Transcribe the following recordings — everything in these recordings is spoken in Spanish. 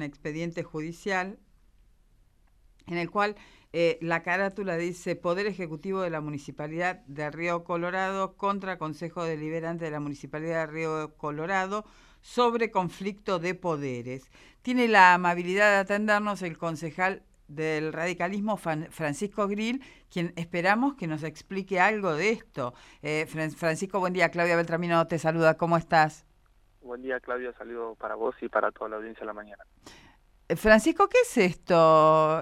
expediente judicial en el cual la carátula dice Poder Ejecutivo de la Municipalidad de Río Colorado contra Consejo Deliberante de la Municipalidad de Río Colorado sobre conflicto de poderes. Tiene la amabilidad de atendernos el concejal del radicalismo Francisco Grill, quien esperamos que nos explique algo de esto. Francisco, buen día. Claudia Beltramino te saluda. ¿Cómo estás? Buen día, Claudio. Saludo para vos y para toda la audiencia de la mañana. Francisco, ¿qué es esto?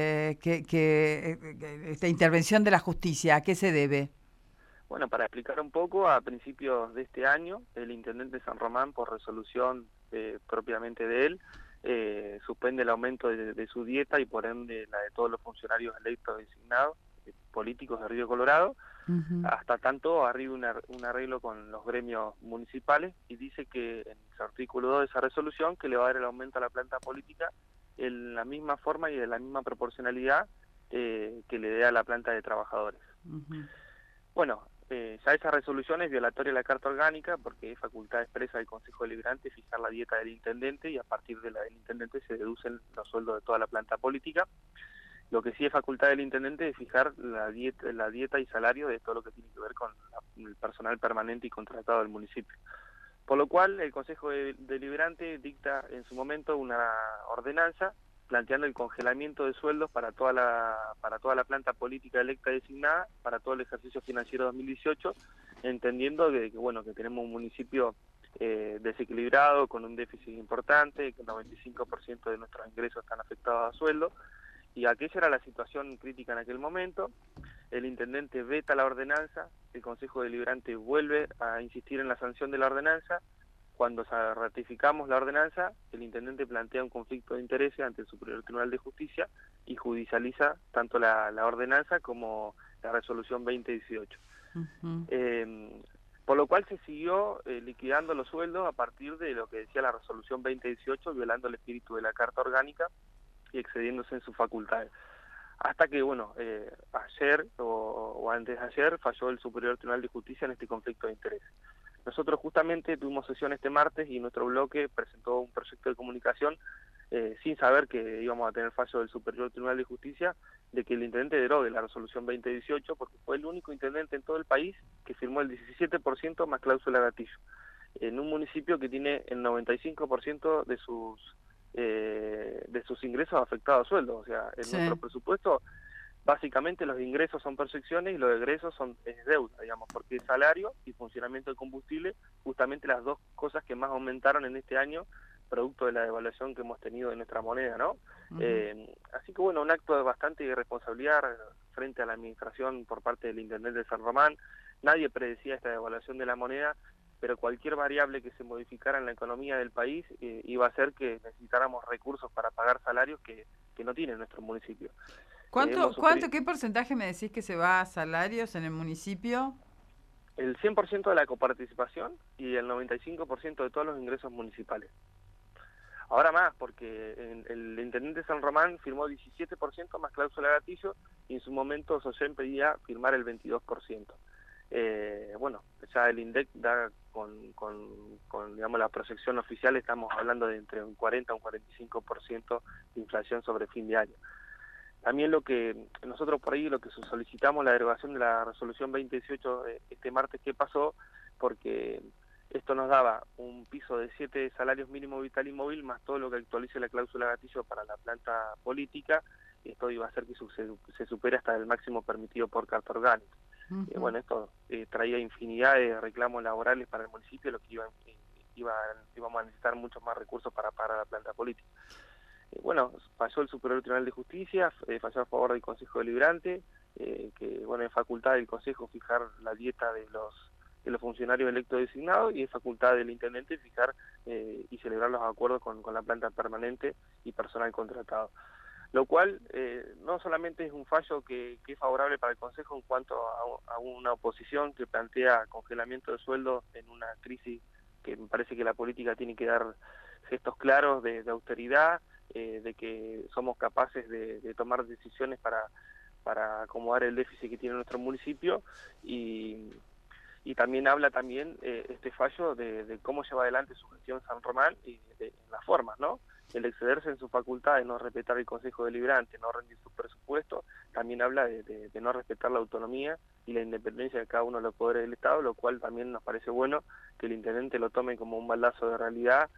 Esta intervención de la justicia, ¿a qué se debe? Bueno, para explicar un poco, a principios de este año, el intendente San Román, por resolución propiamente de él, suspende el aumento de su dieta y por ende la de todos los funcionarios electos designados, políticos de Río Colorado, Uh-huh. hasta tanto arriba un arreglo con los gremios municipales, y dice que en su artículo 2 de esa resolución que le va a dar el aumento a la planta política en la misma forma y de la misma proporcionalidad que le dé a la planta de trabajadores. Uh-huh. Bueno, ya esa resolución es violatoria de la Carta Orgánica porque es facultad expresa del Consejo Deliberante fijar la dieta del intendente, y a partir de la del intendente se deducen los sueldos de toda la planta política. Lo que sí es facultad del intendente es fijar la dieta y salario de todo lo que tiene que ver con el personal permanente y contratado del municipio. Por lo cual, el Consejo Deliberante dicta en su momento una ordenanza planteando el congelamiento de sueldos para toda la planta política electa designada para todo el ejercicio financiero 2018, entendiendo que tenemos un municipio desequilibrado, con un déficit importante, que el 95% de nuestros ingresos están afectados a sueldo, y aquella era la situación crítica en aquel momento. El intendente veta la ordenanza, el Consejo Deliberante vuelve a insistir en la sanción de la ordenanza. Cuando ratificamos la ordenanza, el intendente plantea un conflicto de intereses ante el Superior Tribunal de Justicia y judicializa tanto la ordenanza como la resolución 2018. Uh-huh. Por lo cual se siguió liquidando los sueldos a partir de lo que decía la resolución 2018, violando el espíritu de la Carta Orgánica y excediéndose en sus facultades. Hasta que, ayer o antes de ayer falló el Superior Tribunal de Justicia en este conflicto de intereses. Nosotros justamente tuvimos sesión este martes y nuestro bloque presentó un proyecto de comunicación sin saber que íbamos a tener fallo del Superior Tribunal de Justicia de que el intendente derogue la resolución 2018, porque fue el único intendente en todo el país que firmó el 17% más cláusula gatillo, en un municipio que tiene el 95% de sus ingresos afectados a sueldos. O sea, en Sí. nuestro presupuesto básicamente los ingresos son percepciones y los egresos es deuda, digamos, porque salario y funcionamiento de combustible, justamente las dos cosas que más aumentaron en este año, producto de la devaluación que hemos tenido de nuestra moneda, ¿no? Uh-huh. Así que un acto de bastante irresponsabilidad frente a la administración por parte del intendente de San Román. Nadie predecía esta devaluación de la moneda, pero cualquier variable que se modificara en la economía del país iba a hacer que necesitáramos recursos para pagar salarios que no tiene nuestro municipio. ¿Qué porcentaje me decís que se va a salarios en el municipio? El 100% de la coparticipación y el 95% de todos los ingresos municipales. Ahora más, porque el intendente San Román firmó 17% más cláusula gatillo y en su momento Sosén pedía firmar el 22%. Ya el INDEC da con digamos, la proyección oficial, estamos hablando de entre un 40 y un 45% de inflación sobre fin de año. También lo que nosotros por ahí, lo que solicitamos, la derogación de la resolución 2018 este martes que pasó, porque esto nos daba un piso de 7 salarios mínimo vital y móvil, más todo lo que actualice la cláusula gatillo para la planta política. Esto iba a hacer que se supere hasta el máximo permitido por Carta Orgánica. Uh-huh. Esto traía infinidad de reclamos laborales para el municipio, lo que íbamos a necesitar muchos más recursos para pagar la planta política. Falló el Superior Tribunal de Justicia, falló a favor del Consejo Deliberante, que es facultad del Consejo fijar la dieta de los funcionarios electos designados, y es facultad del intendente fijar y celebrar los acuerdos con la planta permanente y personal contratado. Lo cual no solamente es un fallo que es favorable para el Consejo en cuanto a una oposición que plantea congelamiento de sueldo en una crisis que me parece que la política tiene que dar gestos claros de austeridad, de que somos capaces de tomar decisiones para acomodar el déficit que tiene nuestro municipio, y también habla este fallo de cómo lleva adelante su gestión San Román y de las formas, ¿no? el excederse en sus facultades, no respetar el Consejo Deliberante, no rendir su presupuesto, también habla de no respetar la autonomía y la independencia de cada uno de los poderes del Estado, lo cual también nos parece bueno que el intendente lo tome como un baldazo de realidad,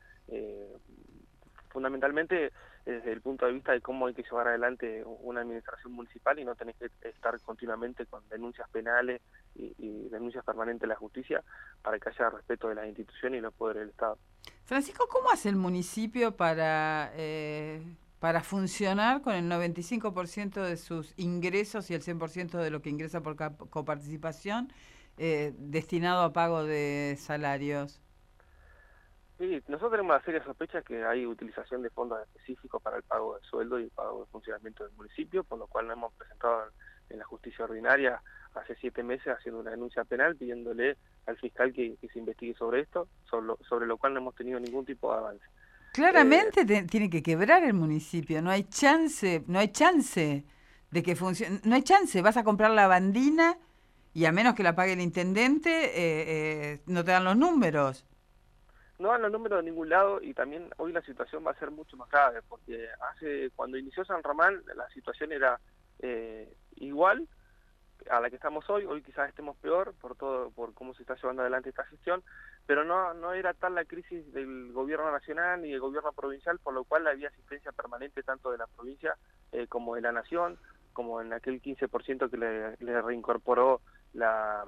fundamentalmente desde el punto de vista de cómo hay que llevar adelante una administración municipal y no tenés que estar continuamente con denuncias penales y denuncias permanentes a la justicia para que haya respeto de las instituciones y los poderes del Estado. Francisco, ¿cómo hace el municipio para funcionar con el 95% de sus ingresos y el 100% de lo que ingresa por coparticipación destinado a pago de salarios? Sí, nosotros tenemos la seria sospecha que hay utilización de fondos específicos para el pago de sueldo y el pago de funcionamiento del municipio, por lo cual nos hemos presentado en la justicia ordinaria hace 7 meses haciendo una denuncia penal pidiéndole al fiscal que se investigue sobre esto, sobre lo cual no hemos tenido ningún tipo de avance. Claramente tiene que quebrar el municipio, no hay chance de que funcione, no hay chance, vas a comprar la bandina y a menos que la pague el intendente, no te dan los números. No dan los números de ningún lado y también hoy la situación va a ser mucho más grave, porque cuando inició San Román la situación era igual a la que estamos hoy quizás estemos peor por cómo se está llevando adelante esta gestión, pero no era tal la crisis del gobierno nacional ni del gobierno provincial, por lo cual había asistencia permanente tanto de la provincia como de la nación, como en aquel 15% que le reincorporó la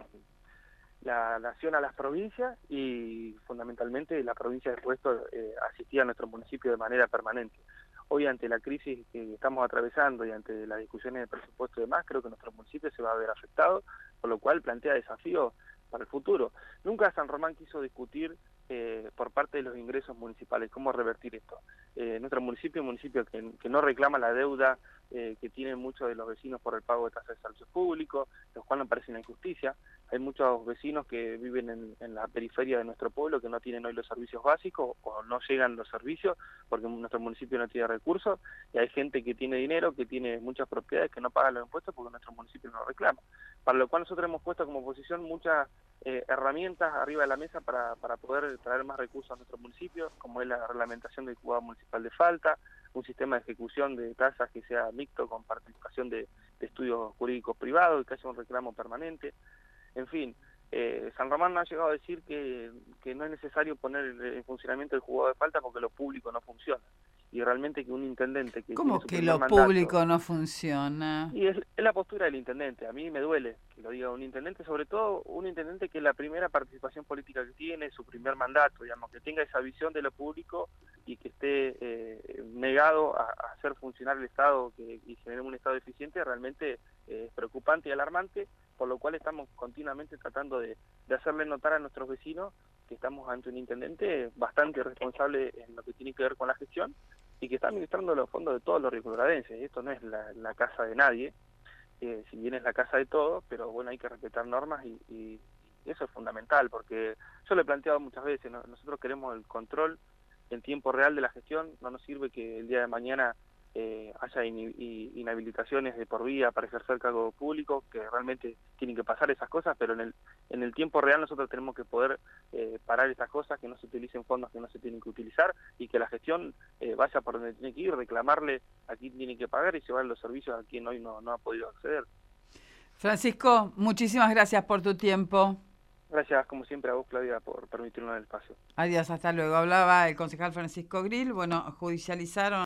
nación a las provincias y fundamentalmente la provincia después asistía a nuestro municipio de manera permanente. Hoy ante la crisis que estamos atravesando y ante las discusiones de presupuesto y demás, creo que nuestro municipio se va a ver afectado, por lo cual plantea desafíos para el futuro. Nunca San Román quiso discutir por parte de los ingresos municipales, cómo revertir esto. Nuestro municipio es un municipio que no reclama la deuda que tienen muchos de los vecinos por el pago de tasas de servicios públicos, los cuales nos parece una injusticia. Hay muchos vecinos que viven en la periferia de nuestro pueblo que no tienen hoy los servicios básicos o no llegan los servicios porque nuestro municipio no tiene recursos, y hay gente que tiene dinero, que tiene muchas propiedades que no paga los impuestos porque nuestro municipio no lo reclama. Para lo cual nosotros hemos puesto como oposición muchas herramientas arriba de la mesa para poder traer más recursos a nuestro municipio, como es la reglamentación del juzgado municipal de falta, un sistema de ejecución de tasas que sea mixto con participación de estudios jurídicos privados y que haya un reclamo permanente. En fin, San Román no ha llegado a decir que no es necesario poner en funcionamiento el juzgado de falta porque lo público no funciona. Y realmente que un intendente que ¿Cómo tiene su que primer lo mandato, público no funciona? y es la postura del intendente. A mí me duele que lo diga un intendente, sobre todo un intendente que es la primera participación política que tiene, su primer mandato, digamos, que tenga esa visión de lo público y que esté negado a hacer funcionar el Estado y generar un Estado eficiente, realmente es preocupante y alarmante, por lo cual estamos continuamente tratando de hacerle notar a nuestros vecinos que estamos ante un intendente bastante responsable en lo que tiene que ver con la gestión y que está administrando los fondos de todos los ricoloradenses. Esto no es la casa de nadie, si bien es la casa de todos, pero bueno, hay que respetar normas y eso es fundamental, porque yo lo he planteado muchas veces, nosotros queremos el control en tiempo real de la gestión, no nos sirve que el día de mañana haya inhabilitaciones de por vía para ejercer cargo público, que realmente tienen que pasar esas cosas, pero en el tiempo real nosotros tenemos que poder parar estas cosas, que no se utilicen fondos que no se tienen que utilizar y que la gestión vaya por donde tiene que ir, reclamarle a quien tiene que pagar y llevar los servicios a quien hoy no ha podido acceder. Francisco, muchísimas gracias por tu tiempo. Gracias, como siempre, a vos, Claudia, por permitirnos el espacio. Adiós, hasta luego. Hablaba el concejal Francisco Grill. Bueno, judicializaron